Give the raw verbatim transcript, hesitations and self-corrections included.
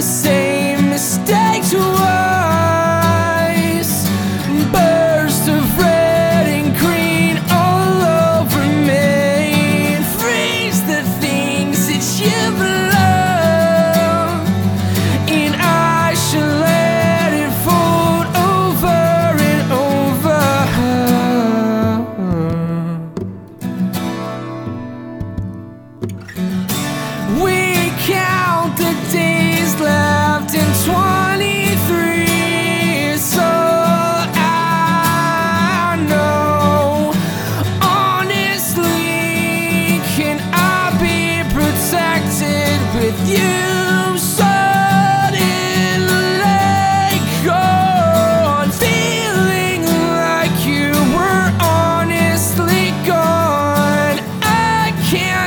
the same mistake twice. Burst of red and green all over me. Freeze the things that you've loved, and I shall let it fold over and over. We count the days left in twenty-three, so I know, honestly, can I be protected with you? Suddenly gone, feeling like you were honestly gone. I can't